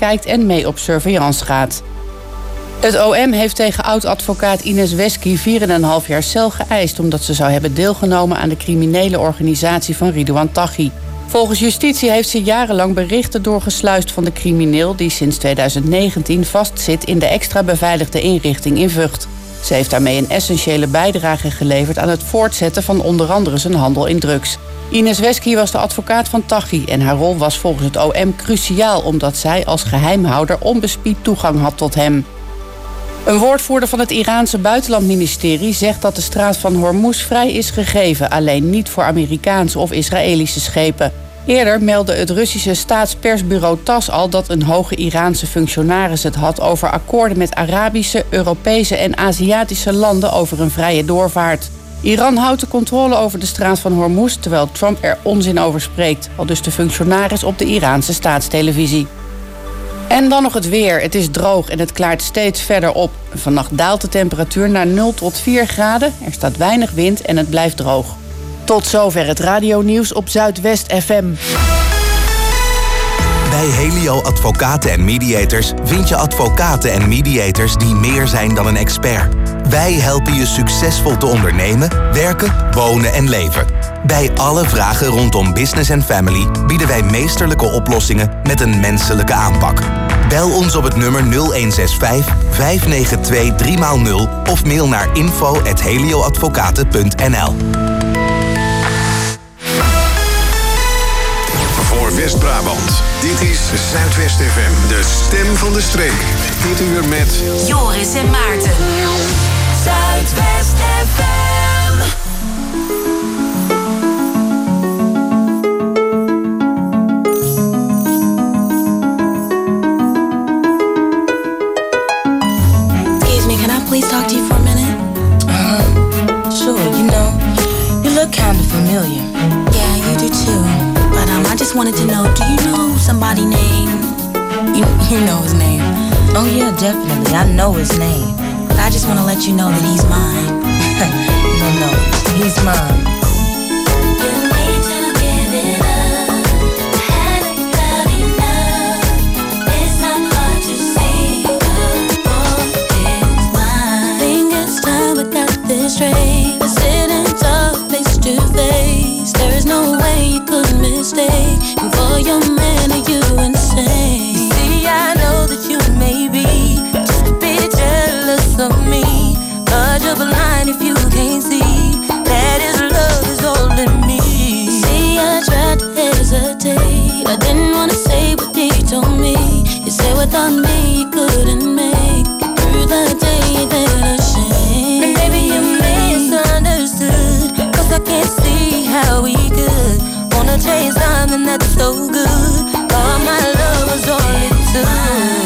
meekijkt en mee op surveillance gaat. Het OM heeft tegen oud-advocaat Ines Wesky 4,5 jaar cel geëist, omdat ze zou hebben deelgenomen aan de criminele organisatie van Ridouan Taghi. Volgens justitie heeft ze jarenlang berichten doorgesluist van de crimineel die sinds 2019 vastzit in de extra beveiligde inrichting in Vught. Ze heeft daarmee een essentiële bijdrage geleverd aan het voortzetten van onder andere zijn handel in drugs. Ines Wesky was de advocaat van Taghi en haar rol was volgens het OM cruciaal omdat zij als geheimhouder onbespied toegang had tot hem. Een woordvoerder van het Iraanse buitenlandministerie zegt dat de straat van Hormuz vrij is gegeven, alleen niet voor Amerikaanse of Israëlische schepen. Eerder meldde het Russische staatspersbureau TASS al dat een hoge Iraanse functionaris het had over akkoorden met Arabische, Europese en Aziatische landen over een vrije doorvaart. Iran houdt de controle over de straat van Hormuz, terwijl Trump er onzin over spreekt, aldus de functionaris op de Iraanse staatstelevisie. En dan nog het weer. Het is droog en het klaart steeds verder op. Vannacht daalt de temperatuur naar 0 tot 4 graden. Er staat weinig wind en het blijft droog. Tot zover het radionieuws op Zuidwest FM. Bij Helio Advocaten en Mediators vind je advocaten en mediators die meer zijn dan een expert. Wij helpen je succesvol te ondernemen, werken, wonen en leven. Bij alle vragen rondom business en family bieden wij meesterlijke oplossingen met een menselijke aanpak. Bel ons op het nummer 0165 592 3x0 of mail naar info@helioadvocaten.nl. Voor West-Brabant, dit is Zuidwest FM, de stem van de streek. Dit uur met Joris en Maarten. Zuidwest FM. Please talk to you for a minute? Sure, you look kind of familiar. Yeah, you do too. But I just wanted to know, do you know somebody named... You know his name? Oh yeah, definitely, I know his name. But I just want to let you know that he's mine. No, he's mine. Straight, we're sitting talk face to face. There is no way you could mistake. And for your man, are you insane? You see, I know that you may be just a bit jealous of me, but you're blind if you can't see that his love is holding me. See, I tried to hesitate. I didn't want to say what he told me. You said without me you couldn't make it through the day that I shame. And baby, you misunderstood, 'cause I can't see how we could wanna chase something that's so good. All my love was all it took.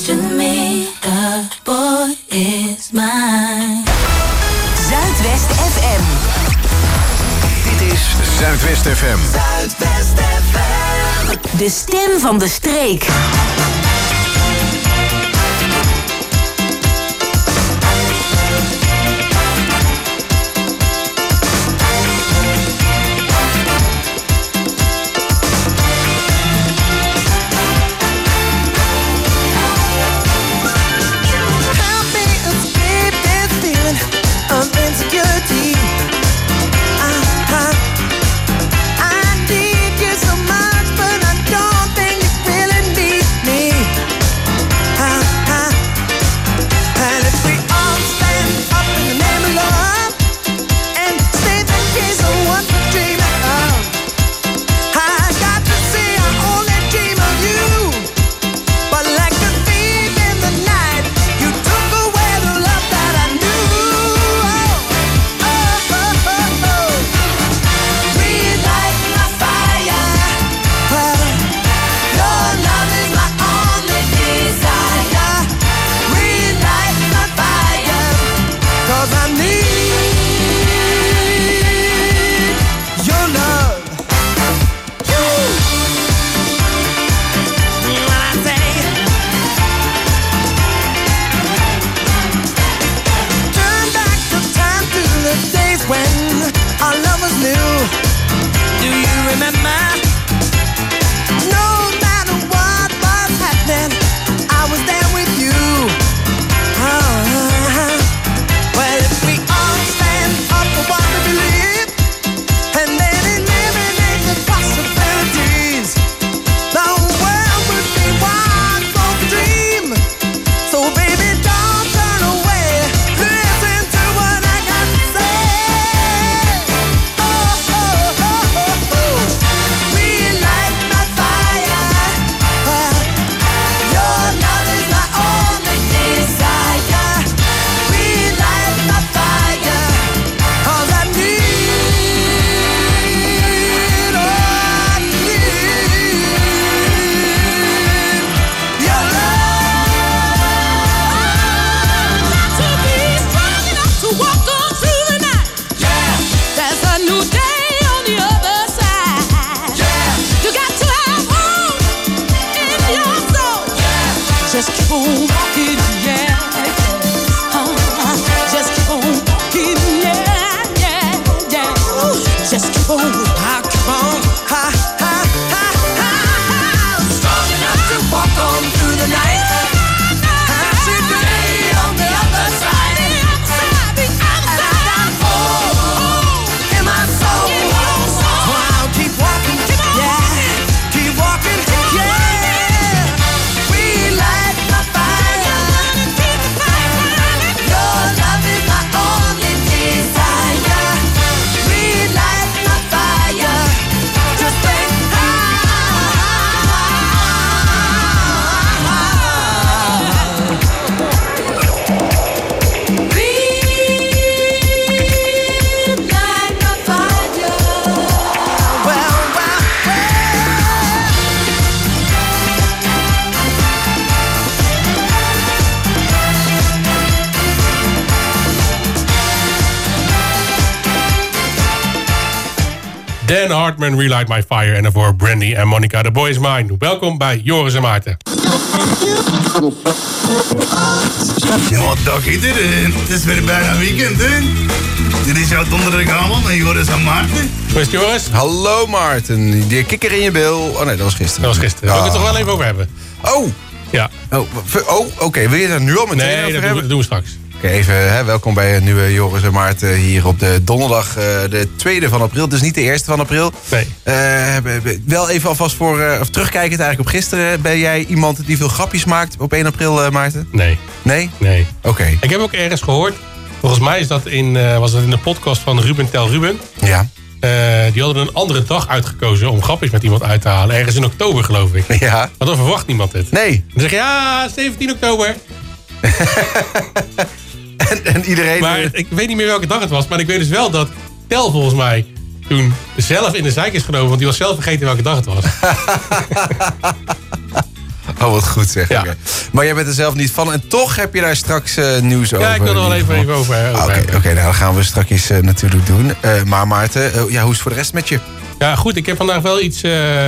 to me, the boy is mine. Zuidwest FM. Dit is Zuidwest FM. Zuidwest FM. De stem van de streek. Dan Hartman, Relight My Fire. En daarvoor Brandy en Monica, The Boy Is Mine. Welkom bij Joris en Maarten. Ja, wat dag iedereen. Het is weer bijna weekend, hè? Dit is jouw donderdagavond met Joris en Maarten. Hoe is het, Joris? Hallo Maarten. Die kikker in je bil. Oh nee, dat was gisteren. Dat was gisteren. Daar wil ik het toch wel even over hebben. Oh! Ja. Oké. Wil je daar nu al meteen over hebben? Nee, dat doen we straks. Oké, even welkom bij een nieuwe Joris en Maarten hier op de donderdag, de 2e van april. Dus niet de 1e van april. Nee. Wel even alvast of terugkijkend eigenlijk op gisteren. Ben jij iemand die veel grapjes maakt op 1 april, Maarten? Nee. Nee? Nee. Oké. Ik heb ook ergens gehoord, volgens mij is dat was dat in de podcast van Ruben Tel Ruben. Ja. Die hadden een andere dag uitgekozen om grapjes met iemand uit te halen. Ergens in oktober, geloof ik. Ja. Maar dan verwacht niemand het. Nee. Dan zeg je, ja, 17 oktober. en iedereen... Maar ik weet niet meer welke dag het was. Maar ik weet dus wel dat Tel volgens mij toen zelf in de zeik is genomen. Want die was zelf vergeten welke dag het was. Oh, wat goed zeg. Ja. Okay. Maar jij bent er zelf niet van en toch heb je daar straks nieuws over. Ja, ik wil er wel even over Oké, nou, dat gaan we straks natuurlijk doen. Maar Maarten, hoe is het voor de rest met je? Ja, goed. Ik heb vandaag wel iets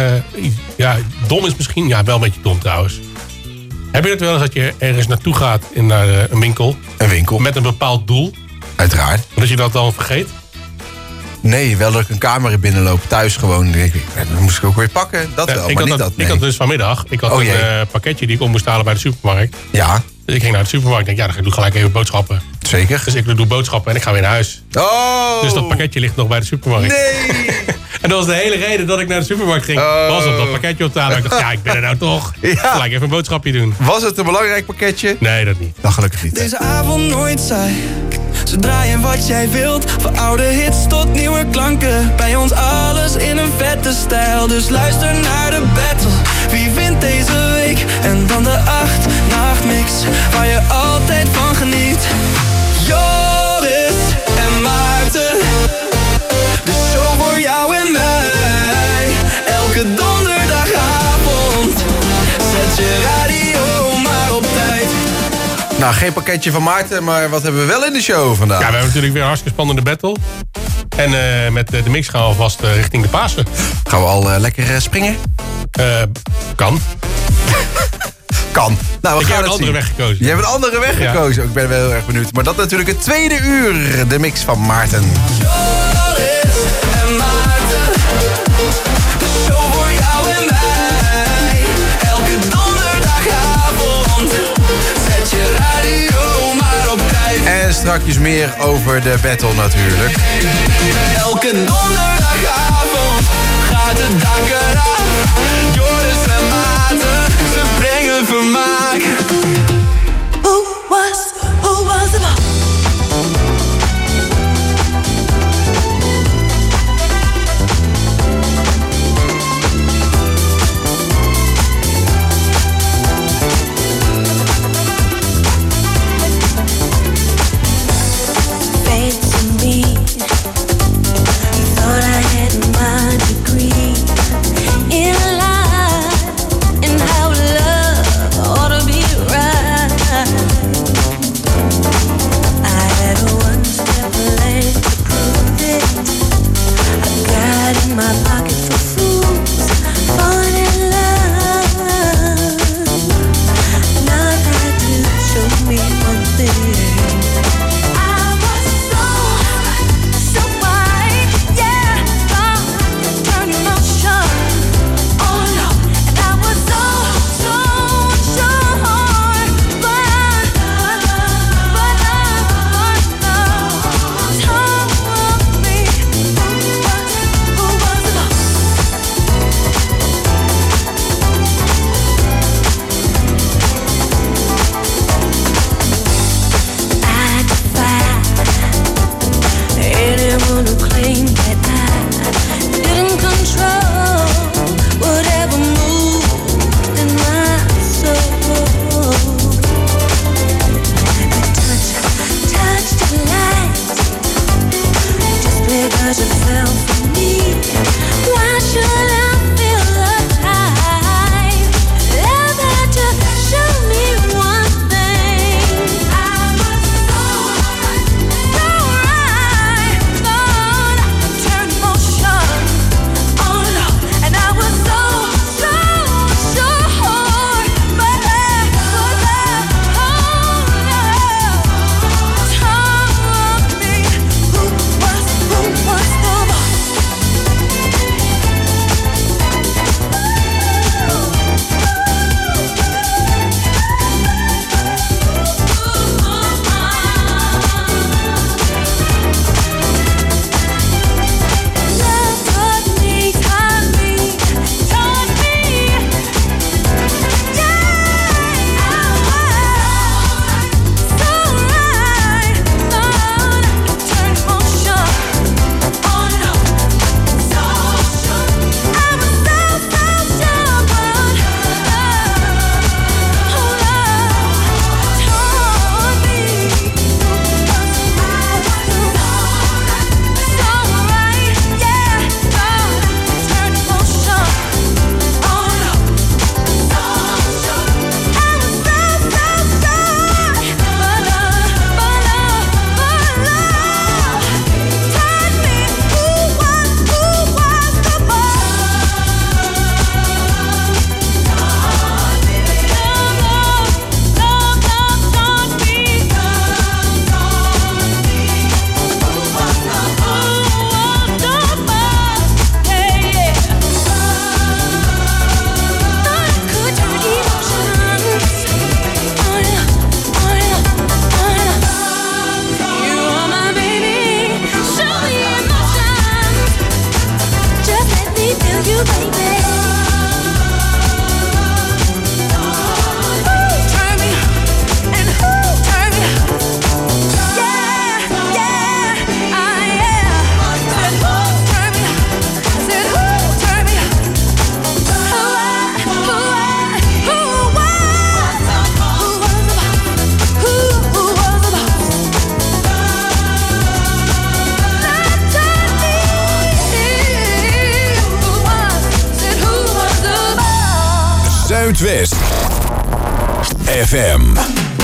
dom is misschien. Ja, wel een beetje dom trouwens. Heb je het wel eens dat je ergens naartoe gaat naar een winkel? Een winkel? Met een bepaald doel? Uiteraard. Maar dat je dat dan vergeet? Nee, wel dat ik een kamer in binnenloop. Thuis gewoon. Dat moest ik ook weer pakken. Dat wel, maar niet dat. Nee. Ik had dus vanmiddag een pakketje die ik om moest halen bij de supermarkt. Ja. Dus ik ging naar de supermarkt en denk, dan doe ik gelijk even boodschappen. Zeker. Dus ik doe boodschappen en ik ga weer naar huis. Oh! Dus dat pakketje ligt nog bij de supermarkt. Nee! En dat was de hele reden dat ik naar de supermarkt ging. Was om dat pakketje op te halen. Ik dacht, ik ben er nou toch. Ja. Gelijk even een boodschapje doen. Was het een belangrijk pakketje? Nee, dat niet. Dan gelukkig niet. Deze avond nooit saai. Ze draaien wat jij wilt. Van oude hits tot nieuwe klanken. Bij ons alles in een vette stijl. Dus luister naar de battle. Wie wint deze week? En dan de 8-nachtmix. Waar je altijd van geniet. Joris en Maarten. De show voor jou en mij. Elke donderdagavond. Zet je radio maar op tijd. Nou, geen pakketje van Maarten, maar wat hebben we wel in de show vandaag? Ja, we hebben natuurlijk weer een hartstikke spannende battle. En met de mix gaan we alvast richting de Pasen. Gaan we al lekker springen? Kan. Kan. Nou, we ik gaan heb een andere weg gekozen. Je hebt een andere weg gekozen. Ik ben wel heel erg benieuwd. Maar dat natuurlijk het tweede uur. De mix van Maarten. Joris en Maarten. De show voor jou en mij. Elke donderdagavond. Zet je radio maar op tijd. En strakjes meer over de battle natuurlijk. Elke donderdagavond gaat het dak eraf. Joris en Maarten, ze brengen vermaak. Who was the boss? Thought I had my degree in life. Zuidwest FM.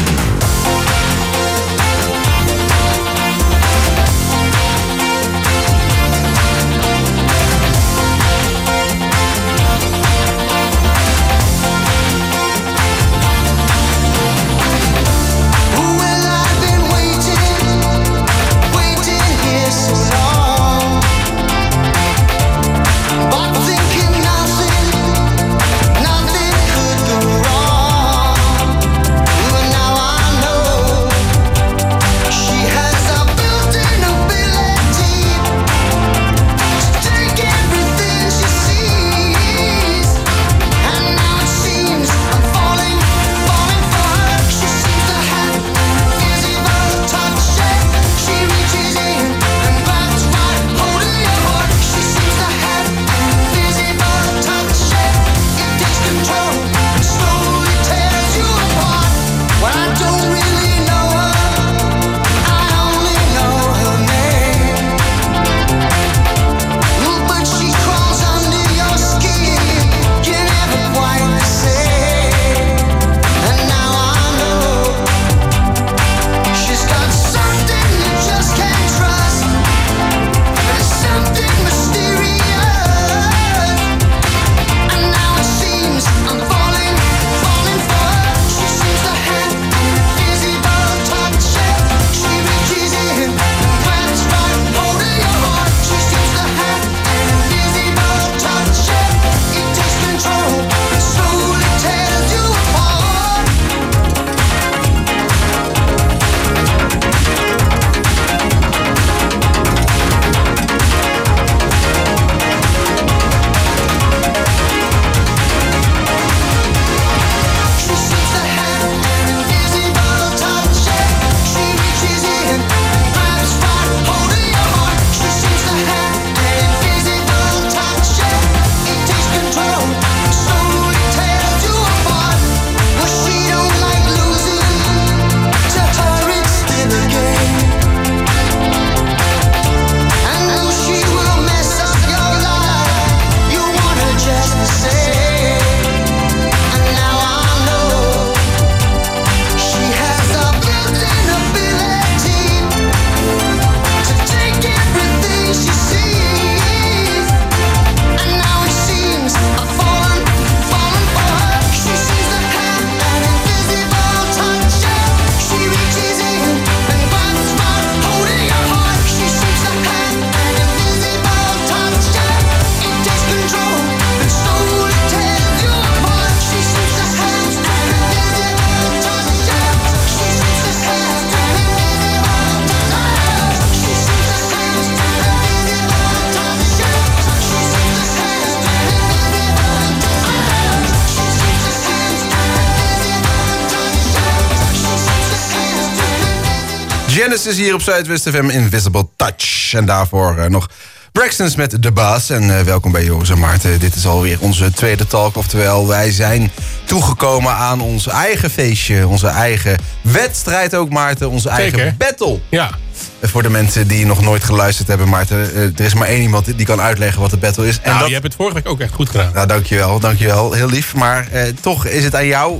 Genesis hier op Zuidwest FM, Invisible Touch. En daarvoor nog Braxtons met De Baas. En welkom bij Joris en Maarten. Dit is alweer onze tweede talk. Oftewel, wij zijn toegekomen aan ons eigen feestje. Onze eigen wedstrijd ook, Maarten. Onze eigen battle. Ja. Voor de mensen die nog nooit geluisterd hebben, Maarten. Er is maar één iemand die kan uitleggen wat de battle is. En je hebt het vorige week ook echt goed gedaan. Nou, dankjewel. Heel lief. Maar toch is het aan jou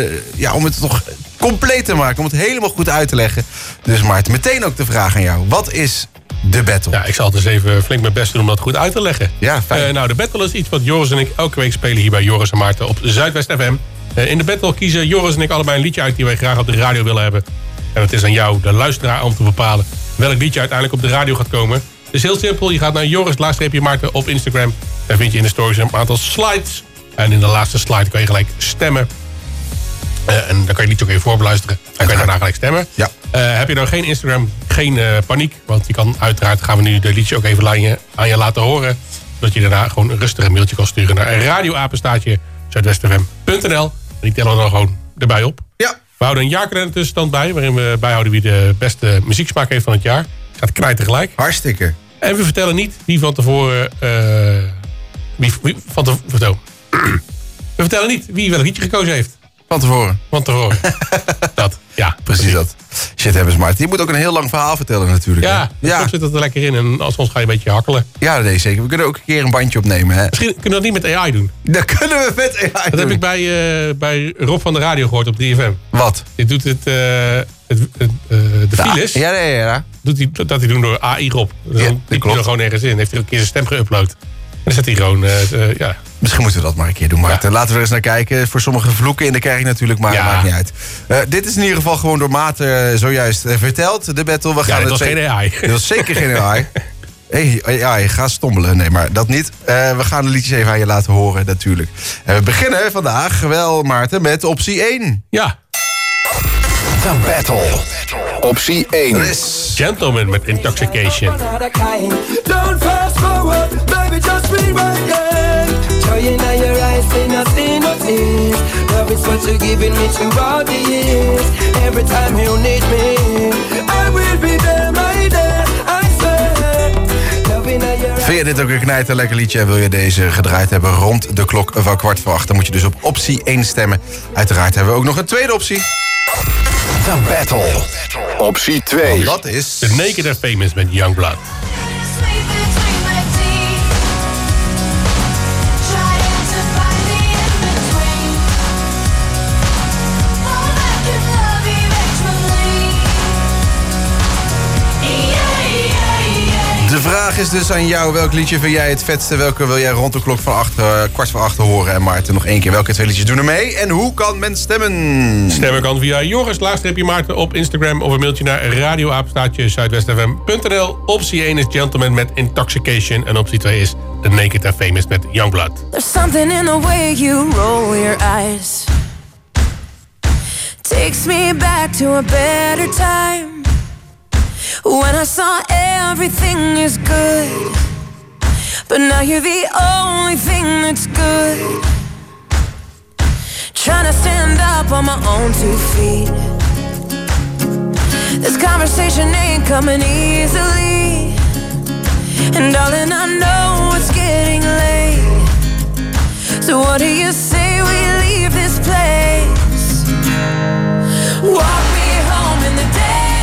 om het toch compleet te maken. Om het helemaal goed uit te leggen. Dus Maarten, meteen ook de vraag aan jou. Wat is de battle? Ja, ik zal het eens even flink mijn best doen om dat goed uit te leggen. Ja, fijn. De battle is iets wat Joris en ik elke week spelen hier bij Joris en Maarten op Zuidwest FM. In de battle kiezen Joris en ik allebei een liedje uit die wij graag op de radio willen hebben. En het is aan jou, de luisteraar, om te bepalen welk liedje uiteindelijk op de radio gaat komen. Het is heel simpel. Je gaat naar Joris-Maarten op Instagram. Daar vind je in de stories een aantal slides. En in de laatste slide kan je gelijk stemmen. En dan kan je het liedje ook even voorbeluisteren. Dan kan je daarna gelijk stemmen. Ja. Heb je dan geen Instagram, geen paniek. Want je kan uiteraard, gaan we nu de liedje ook even aan je laten horen. Zodat je daarna gewoon een rustig mailtje kan sturen naar radioapenstaatje zuidwestfm.nl. En die tellen we dan gewoon erbij op. Ja. We houden een jaarkalender tussenstand bij. Waarin we bijhouden wie de beste muzieksmaak heeft van het jaar. Gaat knijten tegelijk. Hartstikke. En we vertellen niet wie van tevoren... We vertellen niet wie welk liedje gekozen heeft. Van tevoren. Dat. Ja, precies dat. Shit hebben smart. Die moet ook een heel lang verhaal vertellen natuurlijk. Ja, soms zit het er lekker in en soms ga je een beetje hakkelen. Ja, nee, zeker. We kunnen ook een keer een bandje opnemen. Hè? Misschien kunnen we dat niet met AI doen. Dat kunnen we met AI doen. Dat heb ik bij Rob van de Radio gehoord op 3FM. Wat? Die doet de files. Ja. Dat hij doen door AI Rob. Dus dan typt hij er gewoon ergens in. Heeft hij een keer zijn stem geüpload. En dan zet hij gewoon, Misschien moeten we dat maar een keer doen, Maarten. Laten we er eens naar kijken. Voor sommige vloeken in de krijg je natuurlijk, maar maakt niet uit. Dit is in ieder geval gewoon door Maarten zojuist verteld. De battle. We gaan dat was geen AI. Dat was zeker geen AI. AI, ga stommelen. Nee, maar dat niet. We gaan de liedjes even aan je laten horen, natuurlijk. En we beginnen vandaag wel, Maarten, met optie 1. Ja. The Battle. Optie 1. Gentleman met Intoxication. Don't fast forward, baby, just rewind. Joy in your eyes, see nothing. Love is what you're giving me throughout the years. Every time you need me, I will be there, my dear, I swear. Vind je dit ook een knijter lekker liedje en wil je deze gedraaid hebben rond de klok van 7:15? Dan moet je dus op optie 1 stemmen. Uiteraard hebben we ook nog een tweede optie. The Battle. Optie 2. Dat is The Naked and Famous met Youngblood. De vraag is dus aan jou, welk liedje vind jij het vetste? Welke wil jij rond de klok van 7:15 horen? En Maarten, nog één keer, welke twee liedjes doen er mee? En hoe kan men stemmen? Stemmen kan via Joris-Maarten op Instagram of een mailtje naar radioapenstaartje-zuidwestfm.nl. Optie 1 is Gentleman met Intoxication en optie 2 is The Naked and Famous met Youngblood. There's something in the way you roll your eyes. Takes me back to a better time. When I saw everything is good, but now you're the only thing that's good. Trying to stand up on my own 2 feet. This conversation ain't coming easily, and darling, I know it's getting late. So what do you say we leave this place? Walk me home in the day.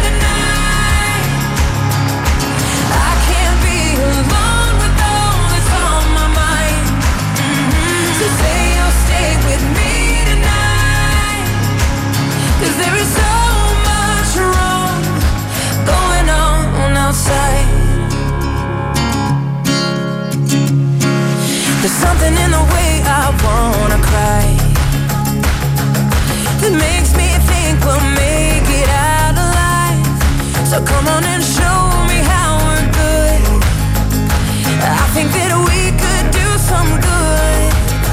There is so much wrong going on outside. There's something in the way I wanna cry that makes me think we'll make it out alive. So come on and show me how we're good. I think that we could do some good.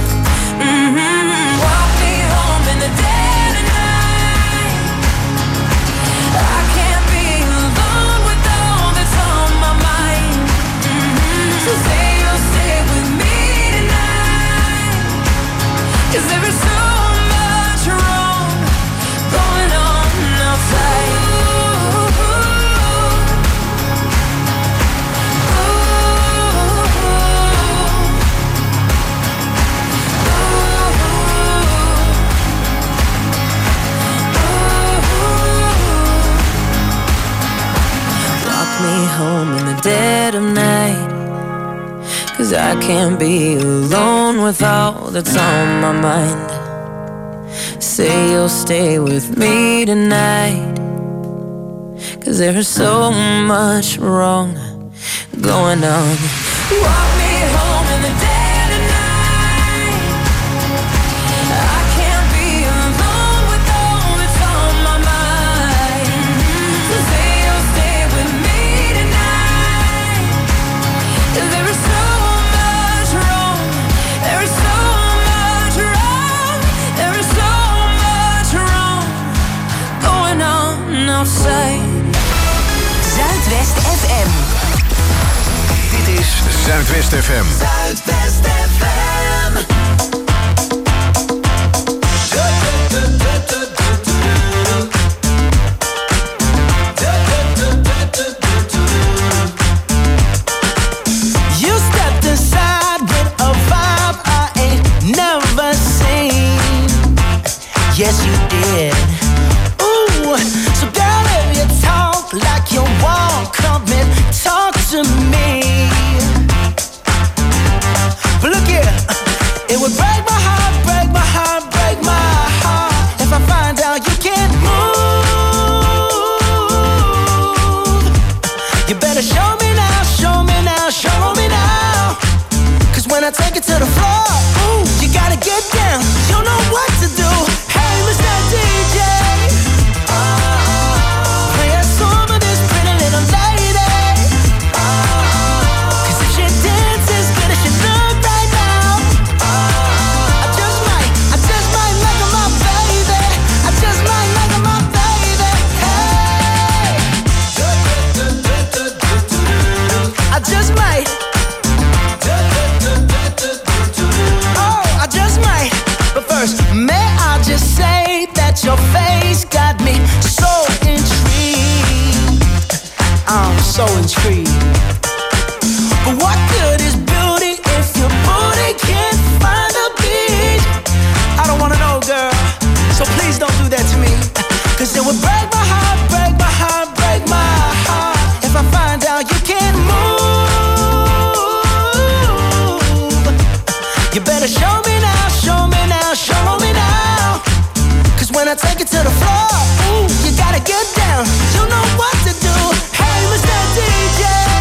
Walk me home in the day. Cause there is so much wrong going on outside. Walk me home in the dead of night. Cause I can't be alone with all that's on my mind. Say you'll stay with me tonight. Cause there is so much wrong going on. Walk me home in the dead of night. I can't be alone with all that's on my mind. So say you'll stay with me tonight. Cause there is so Zuidwest FM. Dit is Zuidwest FM. Zuidwest FM. You stepped inside with a vibe I ain't never seen. Yes, you did. Ooh, So girl, if you talk like you want, come and talk to me. But look here, it would break my heart, break my heart, break my heart if I find out you can't move. You better show me now, show me now, show me now. Cause when I take it to the floor, ooh, you gotta get down. You know what to do. Hey, Mr. DJ, play a song of this pretty little lady. Cause if she dances as good as she look right now, I just might make her my baby. I just might make her my baby. Hey, I just might. May I just say that your face got me so intrigued. I'm so intrigued. But what good is beauty if your booty can't find a beach? I don't wanna know, girl, so please don't do that to me. Cause it would break my heart, break my heart, break my heart if I find out you can't move. You better show me now, show me now, show me now. Cause when I take it to the floor, ooh, you gotta get down. You know what to do. Hey, Mr. DJ,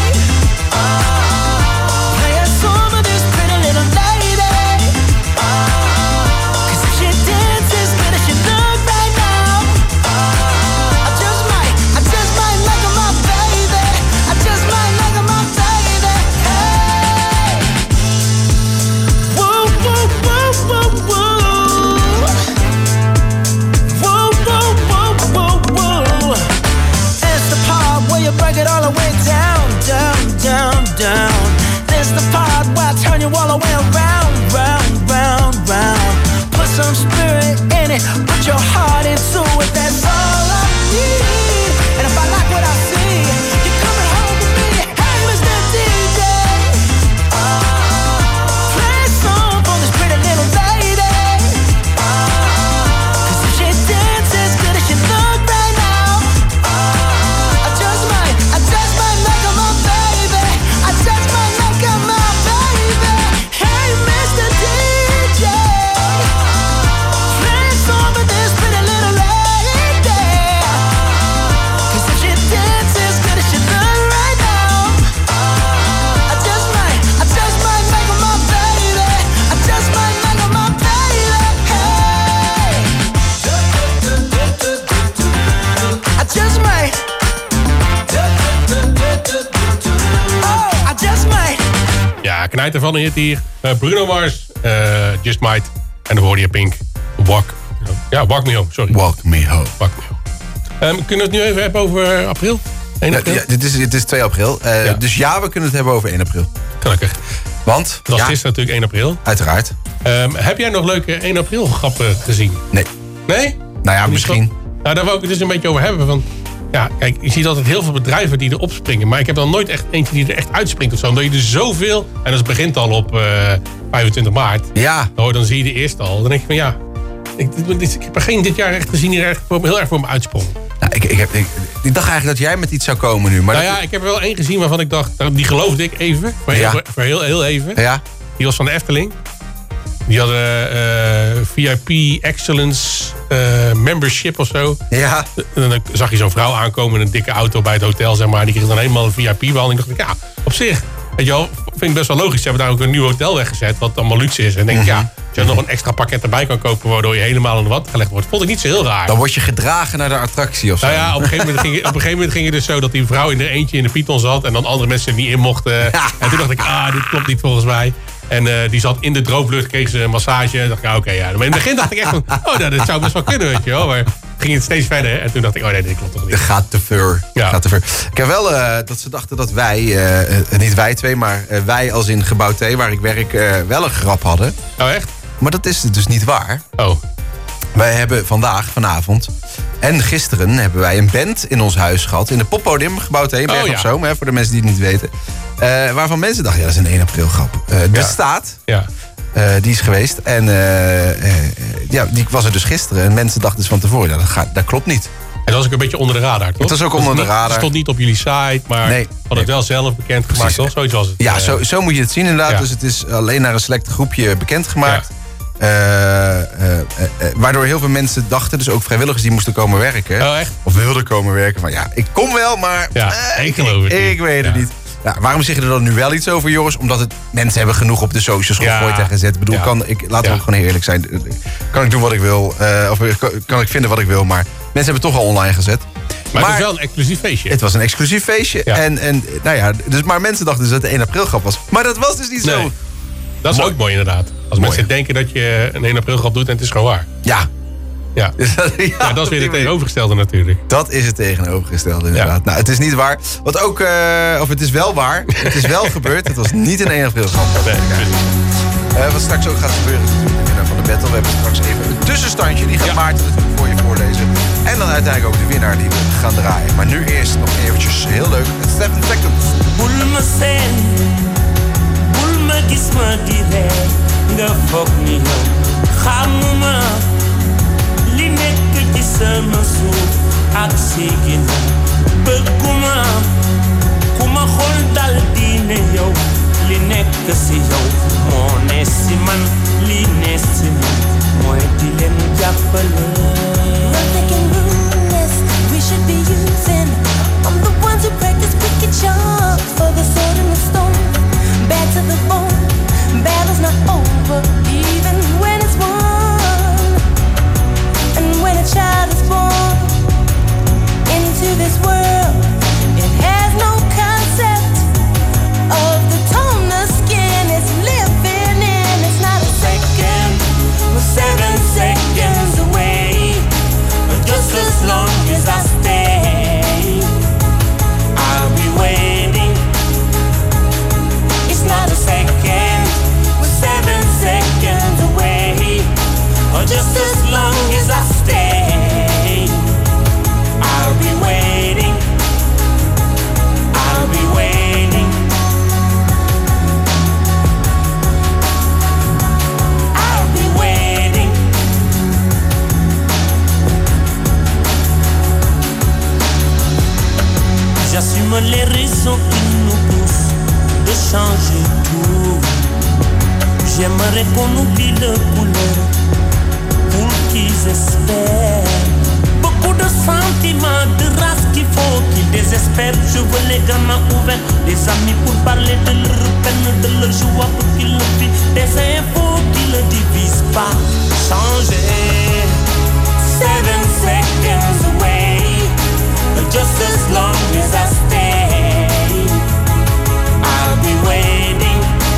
play a song of this pretty little lady. Cause if she dances as good as she look right now, I just might make her my baby. I just might make her my baby. Hey, woo, woo, woo, woo, woo. Break it all the way down, down, down, down. This the part where I turn you all the way around, round, round, round. Put some spirit in it, put your heart into it. That's all I need. And if I like what I see, you're coming home with me. Hey, Mr. DJ, play a song for this pretty little lady. Cause if she dances as good as she look right now, I just might make her my baby. I just might make her my baby. Hey, Mr. DJ, play a song for this pretty little lady. Cause if she dances as good as she look right now, I just might make her my baby. I just might make her my baby. Hey, I just might. Ja, knijt ervan een hit hier. Bruno Mars, Just Might. En dan hoorde je Pink. Walk Me Home, sorry. Walk Me Home. Kunnen we het nu even hebben over april? 1 april? Ja, dit is 2 april. Ja. Dus ja, we kunnen het hebben over 1 april. Gelukkig. Want? Dat was gisteren natuurlijk 1 april. Uiteraard. Heb jij nog leuke 1 april grappen gezien? Nee. Nee? Nou ja, misschien. Nou, daar wil ik het dus een beetje over hebben. Van, ja, kijk, je ziet altijd heel veel bedrijven die erop springen. Maar ik heb dan nooit echt eentje die er echt uitspringt of zo. Omdat je er zoveel... En dat begint al op 25 maart. Ja. Dan zie je de eerste al. Dan denk je van ja... Ik heb er geen dit jaar echt gezien die er heel erg voor me uitsprong. Nou, ik dacht eigenlijk dat jij met iets zou komen nu. Maar ik heb er wel één gezien waarvan ik dacht... Die geloofde ik even. Voor heel even. Ja. Die was van de Efteling. Die hadden VIP Excellence membership of zo. Ja. En dan zag je zo'n vrouw aankomen in een dikke auto bij het hotel, zeg maar. Die kreeg dan helemaal een VIP-behandeling. Dacht ik, ja, op zich, weet je wel, vind ik best wel logisch. Ze hebben daar ook een nieuw hotel weggezet, wat allemaal luxe is. En denk ik, ja, als je nog een extra pakket erbij kan kopen, waardoor je helemaal aan de wand gelegd wordt, vond ik niet zo heel raar. Dan word je gedragen naar de attractie of zo. Nou ja, op een gegeven moment ging het dus zo dat die vrouw in er eentje in de Python zat en dan andere mensen er niet in mochten. En toen dacht ik, dit klopt niet volgens mij. En die zat in de drooglucht, kreeg ze een massage. En dacht ik, oké, ja. Maar in het begin dacht ik echt van, dat zou best wel kunnen, weet je wel. Maar ging het steeds verder. En toen dacht ik, nee, dit klopt toch niet. Het gaat te ver. Ja. Gaat te ver. Ik heb wel dat ze dachten dat wij, niet wij twee, maar wij als in Gebouw T, waar ik werk, wel een grap hadden. Oh, echt? Maar dat is dus niet waar. Oh. Wij hebben vanavond en gisteren hebben wij een band in ons huis gehad. In de poppodium, Gebouw T, Berg op Zoom, voor de mensen die het niet weten. Waarvan mensen dachten, ja, dat is een 1 april grap. De Staat, die is geweest. En die was er dus gisteren. En mensen dachten dus van tevoren, dat klopt niet. En dat was ook een beetje onder de radar, toch? Het was ook onder de radar. Het stond niet op jullie site, maar had het wel zelf bekendgemaakt, toch? Zoiets was het. Ja, zo moet je het zien inderdaad. Ja. Dus het is alleen naar een select groepje bekendgemaakt. Ja. Waardoor heel veel mensen dachten, dus ook vrijwilligers die moesten komen werken. Oh, echt? Of wilden komen werken. Van ja, ik kom wel, maar ik geloof het niet. Ik weet het niet. Ja, waarom zeg je er dan nu wel iets over, Joris? Omdat mensen hebben genoeg op de socials gegooid en gezet. Ik bedoel, laten we ook gewoon eerlijk zijn. Kan ik doen wat ik wil, of kan ik vinden wat ik wil, maar mensen hebben het toch al online gezet. Maar het was wel een exclusief feestje. Het was een exclusief feestje. Ja. En nou ja, dus, maar mensen dachten dus dat het een 1 april grap was. Maar dat was dus niet zo. Dat is ook mooi inderdaad. Als mensen denken dat je een 1 april grap doet en het is gewoon waar. Ja. Ja. Dat is weer het tegenovergestelde natuurlijk. Dat is het tegenovergestelde inderdaad. Ja. Nou, het is niet waar. Wat ook, of het is wel waar. Het is wel gebeurd. Het was niet een 1 april grap. Wat straks ook gaat gebeuren is natuurlijk de winnaar van de battle. We hebben straks even een tussenstandje. Die gaat Maarten natuurlijk voor je voorlezen. En dan uiteindelijk ook de winnaar die we gaan draaien. Maar nu eerst nog eventjes heel leuk. Het 7 seconds. Bulma sen, bulma gis ma di ree, nga foog ni yow xamuma li nekk ci sama suuf ak si ginnaaw. Bëgguma ku ma xool dal di ne yow li nekk si yow moo ne si man, li ne si man mooy di leen jàppale. Nothing rudeness we should be using. I'm the ones who practice wicked charms for the sword and the stone. Bad to the bone, battle's not over even when it's won. And when a child is born into this world, it has no concept of the tone the skin is living in. It's not a second, we're 7 seconds away. Just as long as I stay, I'll be waiting. It's not a second, we're 7 seconds away. Or just as long as I stay, I'll be waiting. I'll be waiting. I'll be waiting. J'assume les raisons qui nous poussent de changer tout. J'aimerais qu'on oublie le couleur pour qu'ils espèrent. Beaucoup de sentiments, de race qu'il faut qu'ils désespèrent. Je veux les gamins ouverts, des amis pour parler de leur peine, de leur joie pour qu'ils le vivent. Des infos qui ne divisent pas. Changer. 7 seconds away. Just as long as I stay, I'll be waiting.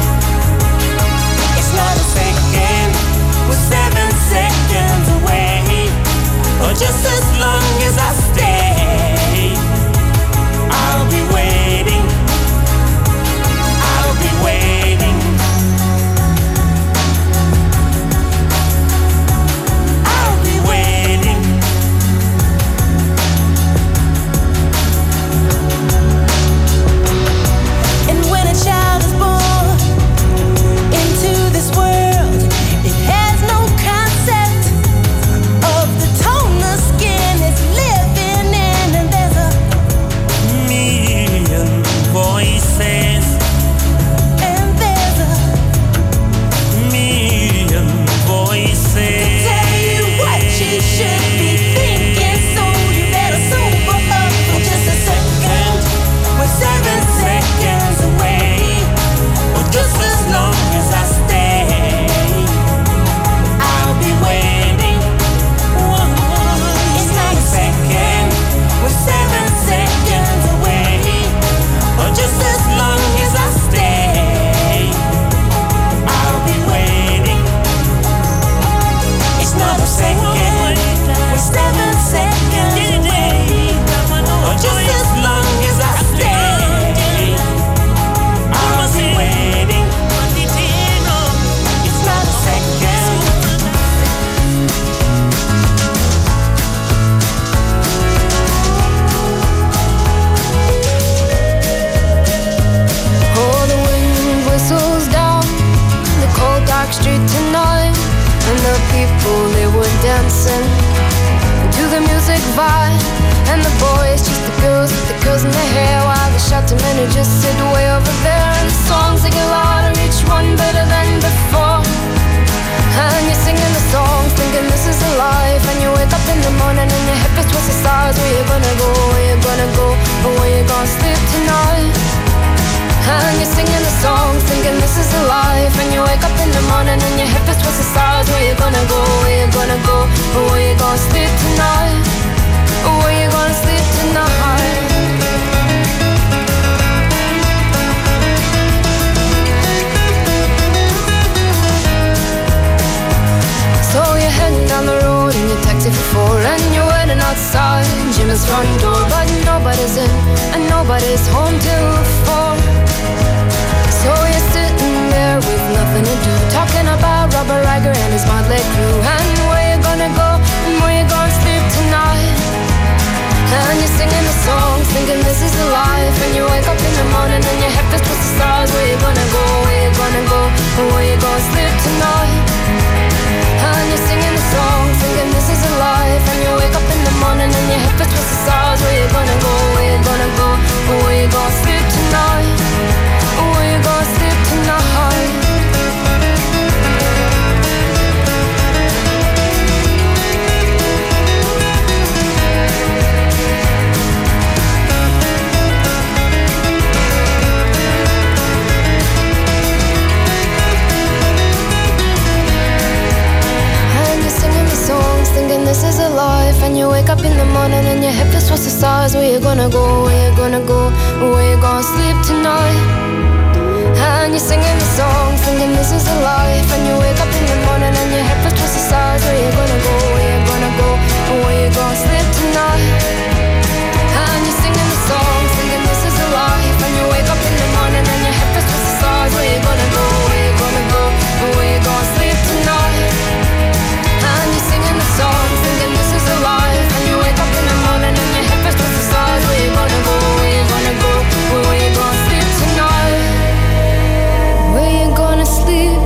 It's not a second, we're 7 seconds away. Or just as long as I stay, I'll be waiting. I'll be waiting. I'll be waiting. And when a child is born into this world, it has no concept of the tone the skin girls in their hair while the shouting men who just sit way over there. And the songs they get louder, each one better than before. And you're singing the songs, thinking this is a life. And you wake up in the morning and your hip is towards the stars. Where you gonna go, where you gonna go, or where you gonna sleep tonight? And you're singing the songs, thinking this is a life. And you wake up in the morning and your hip is towards the stars. Where you gonna go, where you gonna go, or where you gonna sleep tonight? Or where you gonna sleep tonight? So you're heading down the road in your taxi for 4, and you're waiting outside Jimmy's front door, but nobody's in and nobody's home till 4. So you're sitting there with nothing to do, talking about Robert Riger and his motley crew, and where you gonna go and where you gonna sleep tonight. And you're singing the songs, thinking this is a life. And you wake up in the morning and your head feels towards the stars. Where you gonna go, where you gonna go, or where you gonna sleep tonight? And you're singing the songs, thinking this is a life. And you wake up in the morning and your head feels towards the stars. Where you gonna go, where you gonna go, or where you gonna sleep tonight? Or where you gonna sleep tonight? Thinking this is a life. And you wake up in the morning and your head feels towards the stars. Where you gonna go, where you gonna go, where you gonna sleep tonight? And you're singing the songs, thinking this is a life. And you wake up in the morning and your head feels towards the stars. Where you gonna go, where you gonna go, where you gonna sleep tonight? And you're singing the songs, thinking this is a life. And you wake up in the morning and your head feels towards the stars. Where you gonna go, where you gonna go, where you gonna sleep tonight? And you're singing the songs, thinking this is a life. And you wake up in the morning and your head feels towards the stars. Where you gonna go, where you gonna go, where you gonna sleep tonight? Where you gonna sleep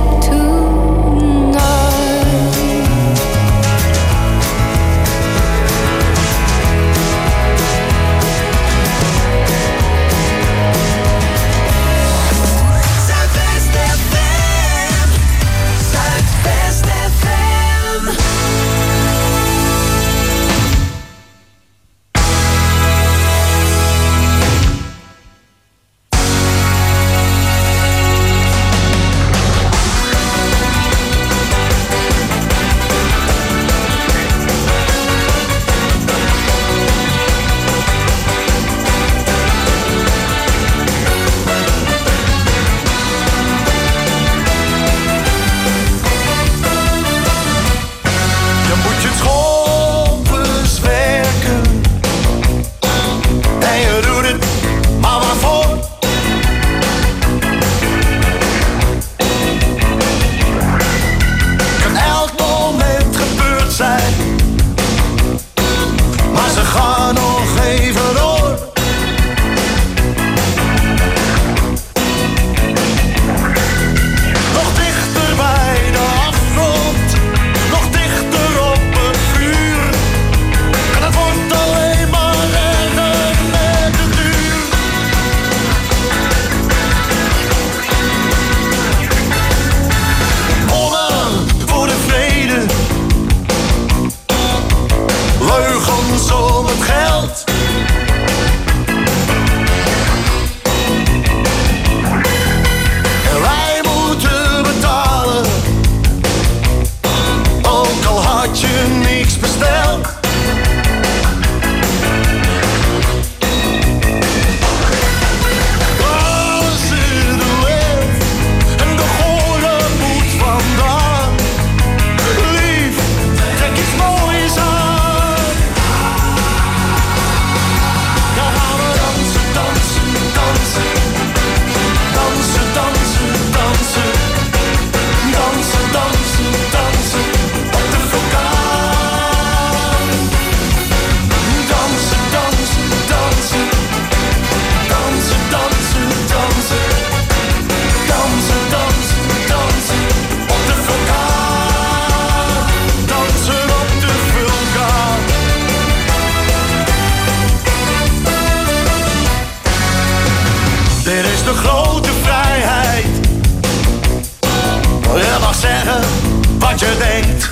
wat je denkt.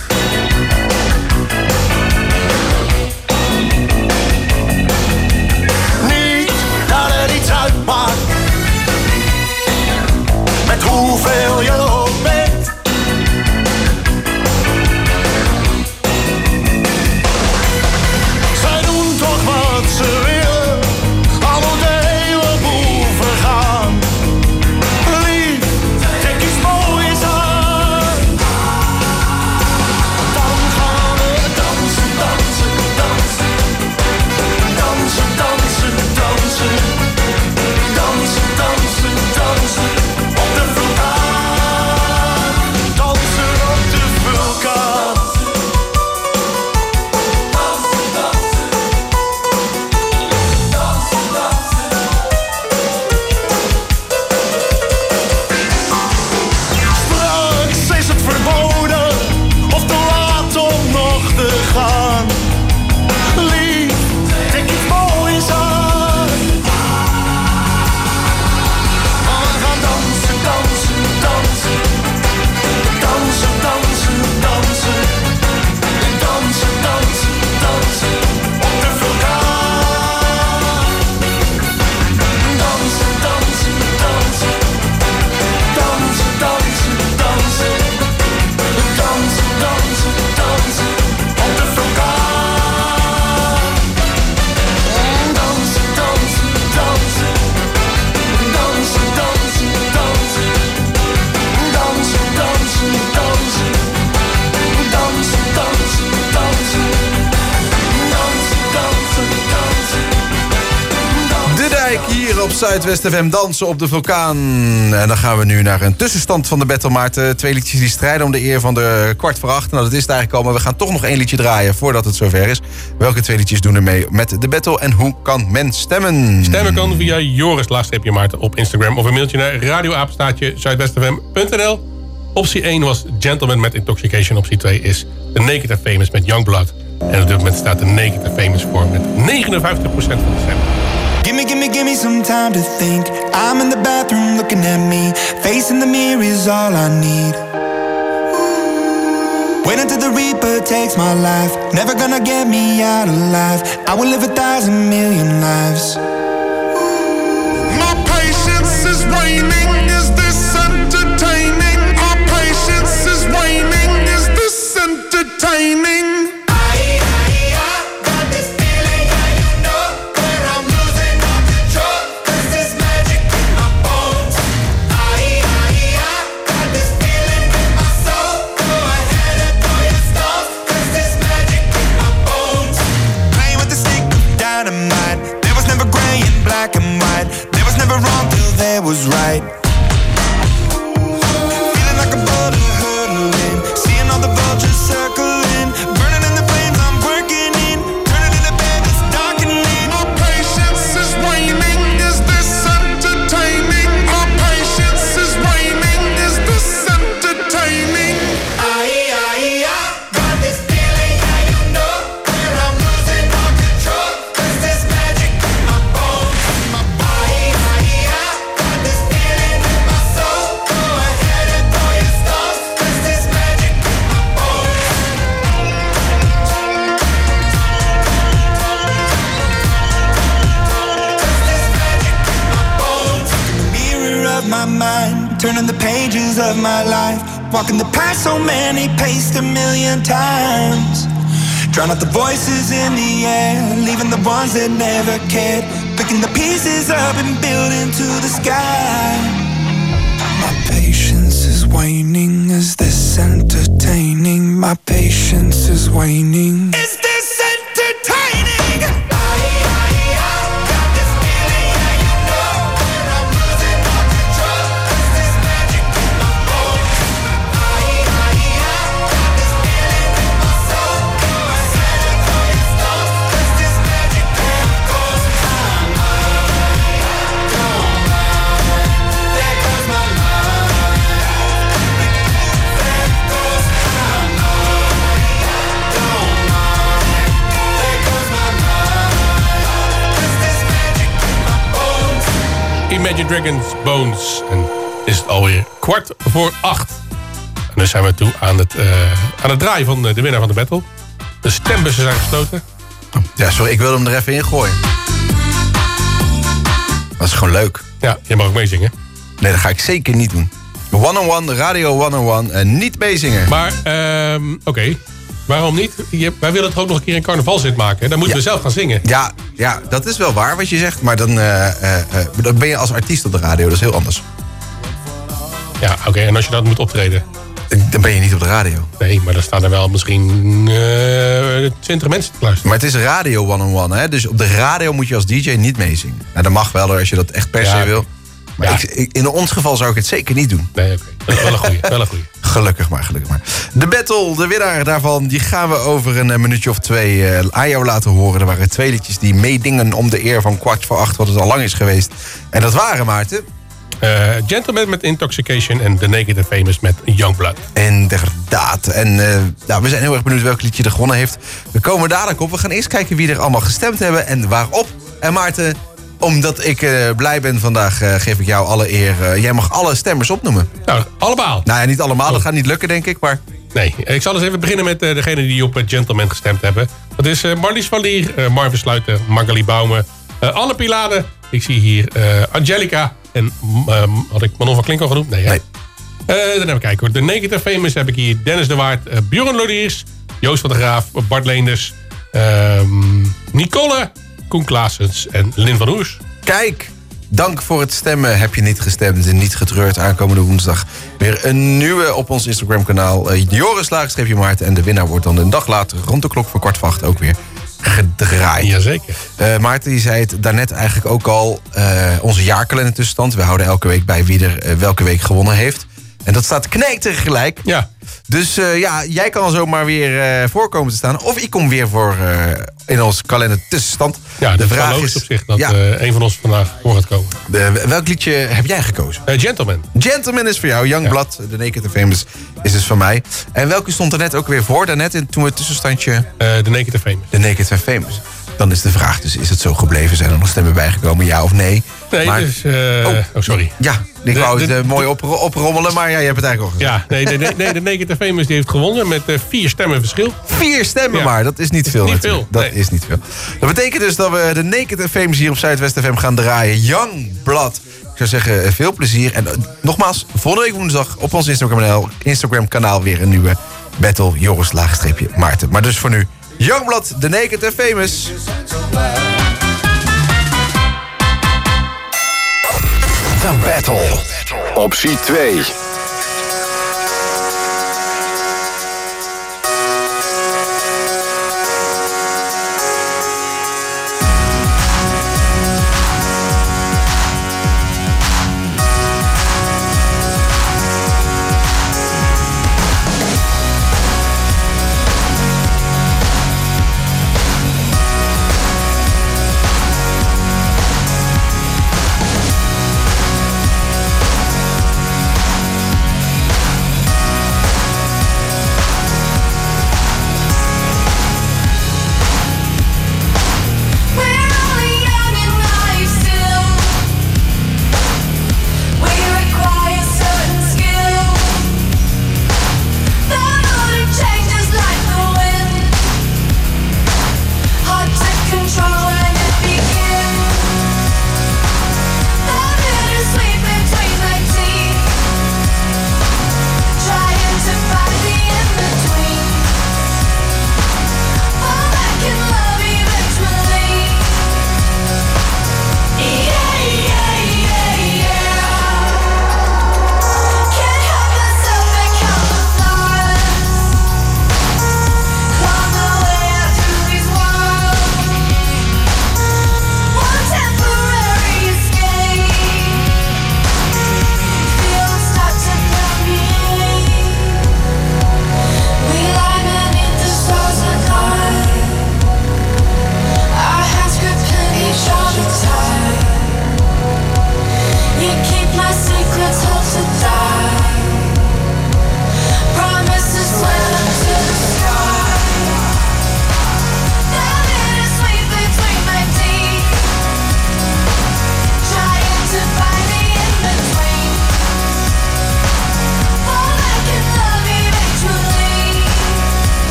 Niet dat het iets uitmaakt met hoeveel je ook bent. Zij doen toch wat ze willen, al moet de hele boel vergaan. Lief, trek iets moois aan. Dan gaan we dansen, dansen, dansen. Dansen, dansen, dansen. Dansen, dansen, dansen. Op de vulkaan. Dansen op de vulkaan. Dansen, dansen. Dansen, dansen. Straks is het verboden of te laat om nog te gaan. Lief, trek iets moois aan. Maar we gaan dansen, dansen, dansen. Dansen, dansen, dansen. Dansen, dansen, dansen. Op de vulkaan. Dansen, dansen, dansen. Dansen, dansen, dansen. Dansen, dansen, dansen. Op de vulkaan. Dansen, dansen, dansen. Dansen, dansen, dansen. Dansen, dansen, dansen. Dansen, dansen, dansen. Dansen, dansen, dansen. De Dijk hier op Zuidwest FM, dansen op de vulkaan. En dan gaan we nu naar een tussenstand van de Battle, Maarten. 2 liedjes die strijden om de eer van de 7:15. Nou, dat is het eigenlijk al, maar we gaan toch nog 1 liedje draaien voordat het zover is. Welke 2 liedjes doen er mee met de Battle en hoe kan men stemmen? Stemmen kan via Joris-Maarten op Instagram of een mailtje naar radioapenstaartje zuidwestfm.nl. Optie 1 was Gentleman met Intoxication. Optie 2 is The Naked and Famous met Youngblood. En op dit moment staat The Naked and Famous voor met 59% van de stemmen. Give me some time to think. I'm in the bathroom looking at me. Facing the mirror is all I need. Wait until the reaper takes my life. Never gonna get me out alive. I will live 1,000 million lives. My patience is waning. Is this entertaining? My patience is waning. Is this entertaining? There was right. Feeling like a boulder hurtling, seeing all the vultures circling, burning in the flames I'm working in, turning into bed it's darkening. My patience is waning. Is this entertaining? My patience is waning. Is this entertaining? Got this feeling, yeah, you know, where I'm losing all control. 'Cause there's magic in my bones, my body. Got this feeling in my soul. Go ahead and throw your stones. 'Cause there's magic in my bones. In the mirror of my mind, turning the pages of my life, walking the path so many paced 1,000,000 times. Drown out the voices in the air, leaving the ones that never cared, picking the pieces up and building to the sky. My patience is waning. Is this entertaining? My patience is waning. Is this entertaining? Got this feeling, yeah, you know, where I'm losing all control. 'Cause there's magic in my bones. Got this feeling in my soul. Go ahead and throw your stones. 'Cause there's magic in my bones. There goes my mind. There goes Imagine Dragons Bones. En is het alweer 7:15. En dus zijn we toe aan het draaien van de winnaar van de battle. De stembussen zijn gesloten. Ja, sorry, ik wilde hem er even in gooien. Dat is gewoon leuk. Ja, jij mag ook meezingen. Nee, dat ga ik zeker niet doen. One-on-one, radio one-on-one, niet meezingen. Maar, oké. Waarom niet? Wij willen het ook nog een keer een carnavalzit maken. Dan moeten we zelf gaan zingen. Ja, dat is wel waar wat je zegt. Maar dan ben je als artiest op de radio. Dat is heel anders. Ja, oké. En als je dat moet optreden? Dan ben je niet op de radio. Nee, maar dan staan er wel misschien 20 mensen te luisteren. Maar het is radio one-on-one, hè? Dus op de radio moet je als DJ niet meezingen. Nou, dat mag wel als je dat echt per se wil. Maar in ons geval zou ik het zeker niet doen. Nee, oké. Dat is wel een goeie. Gelukkig maar. De battle, de winnaar daarvan, die gaan we over een minuutje of 2 aan jou laten horen. Er waren 2 liedjes die meedingen om de eer van 7:15, wat het al lang is geweest. En dat waren, Maarten... Gentleman met Intoxication en The Naked and Famous met Youngblood. Inderdaad. En we zijn heel erg benieuwd welk liedje er gewonnen heeft. We komen dadelijk op. We gaan eerst kijken wie er allemaal gestemd hebben en waarop. En Maarten, omdat ik blij ben vandaag, geef ik jou alle eer. Jij mag alle stemmers opnoemen. Nou, allemaal. Nou ja, niet allemaal. Dat gaat niet lukken, denk ik, maar... Nee, ik zal eens even beginnen met degene die op Gentleman gestemd hebben. Dat is Marlies van Lier, Marvin Sluiten, Magali Bouwme, Anne Pilade. Ik zie hier Angelica en had ik Manon van Klink al genoemd? Nee. Dan even kijken hoor. De Naked and Famous heb ik hier Dennis de Waard, Bjorn Lodiers, Joost van der Graaf, Bart Leenders, Nicole, Koen Klaasens en Lin van Oers. Kijk, dank voor het stemmen. Heb je niet gestemd en niet getreurd. Aankomende woensdag weer een nieuwe op ons Instagram kanaal. Joris_Maarten. En de winnaar wordt dan een dag later rond de klok van 7:15 ook weer gedraaid. Jazeker. Maarten die zei het daarnet eigenlijk ook al. Onze jaarkalender tussenstand. We houden elke week bij wie er welke week gewonnen heeft. En dat staat knijterig gelijk. Ja. Dus jij kan zomaar weer voorkomen te staan. Of ik kom weer voor in ons kalender tussenstand. Ja, de vraag is op zich dat een van ons vandaag voor gaat komen. Welk liedje heb jij gekozen? Gentleman. Gentleman is voor jou. Youngblood, The Naked and Famous is dus van mij. En welke stond er net ook weer voor? Daarnet toen we het tussenstandje... The Naked and Famous. The Naked and Famous. Dan is de vraag dus, is het zo gebleven? Zijn er nog stemmen bijgekomen, ja of nee? Nee, maar, dus... sorry. Ja, ik wou het mooi oprommelen, maar ja, je hebt het eigenlijk al gezegd. Ja, nee, de Naked and Famous die heeft gewonnen met 4 stemmen verschil. 4 stemmen maar, dat is niet veel. Niet veel. Dat is niet veel. Dat betekent dus dat we de Naked and Famous hier op Zuidwest FM gaan draaien. Youngblood. Ik zou zeggen, veel plezier. En nogmaals, volgende week woensdag op ons Instagram kanaal weer een nieuwe battle. Joris_Maarten. Maar dus voor nu, Youngblood, The Naked and Famous. The Battle. Optie 2.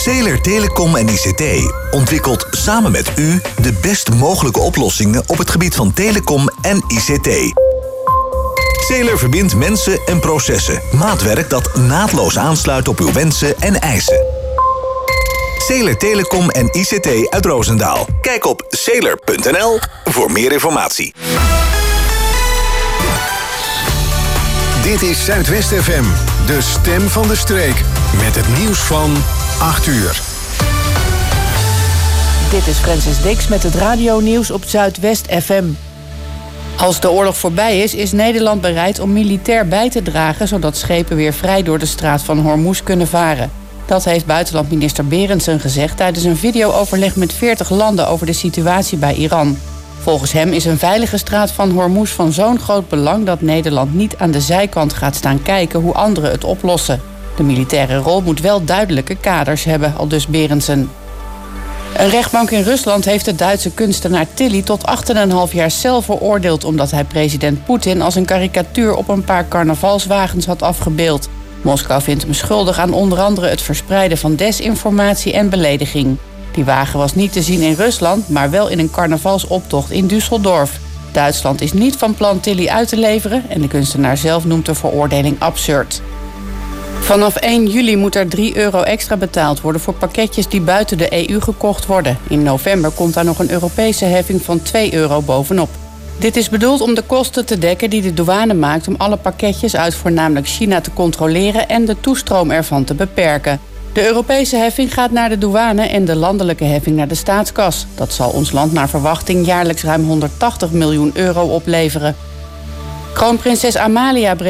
Zeeler Telecom en ICT ontwikkelt samen met u de best mogelijke oplossingen op het gebied van telecom en ICT. Zeeler verbindt mensen en processen. Maatwerk dat naadloos aansluit op uw wensen en eisen. Zeeler Telecom en ICT uit Roosendaal. Kijk op zeeler.nl voor meer informatie. Dit is Zuidwest FM, de stem van de streek. Met het nieuws van 8 uur. Dit is Francis Dix met het radionieuws op Zuidwest FM. Als de oorlog voorbij is Nederland bereid om militair bij te dragen, zodat schepen weer vrij door de straat van Hormuz kunnen varen. Dat heeft buitenlandminister Berendsen gezegd tijdens een videooverleg met 40 landen over de situatie bij Iran. Volgens hem is een veilige straat van Hormuz van zo'n groot belang dat Nederland niet aan de zijkant gaat staan kijken hoe anderen het oplossen. De militaire rol moet wel duidelijke kaders hebben, aldus Berendsen. Een rechtbank in Rusland heeft de Duitse kunstenaar Tilly tot 8,5 jaar cel veroordeeld omdat hij president Poetin als een karikatuur op een paar carnavalswagens had afgebeeld. Moskou vindt hem schuldig aan onder andere het verspreiden van desinformatie en belediging. Die wagen was niet te zien in Rusland, maar wel in een carnavalsoptocht in Düsseldorf. Duitsland is niet van plan Tilly uit te leveren en de kunstenaar zelf noemt de veroordeling absurd. Vanaf 1 juli moet er €3 extra betaald worden voor pakketjes die buiten de EU gekocht worden. In november komt daar nog een Europese heffing van €2 bovenop. Dit is bedoeld om de kosten te dekken die de douane maakt om alle pakketjes uit voornamelijk China te controleren en de toestroom ervan te beperken. De Europese heffing gaat naar de douane en de landelijke heffing naar de staatskas. Dat zal ons land naar verwachting jaarlijks ruim €180 miljoen opleveren. Kroonprinses Amalia